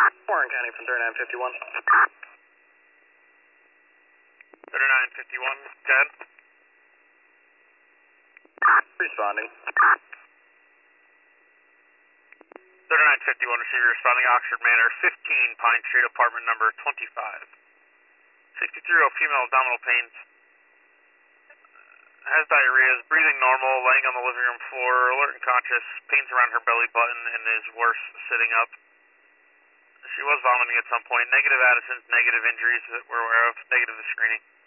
Warren County from 3951. 3951, dead. Responding. 3951, receiver responding, Oxford Manor, 15 Pine Street, apartment number 25. 63-year-old female, abdominal pains. Has diarrhea, is breathing normal, laying on the living room floor, alert and conscious, pains around her belly button, and is worse sitting up. She was vomiting at some point. Negative Addison's, negative injuries that we're aware of, negative to screening.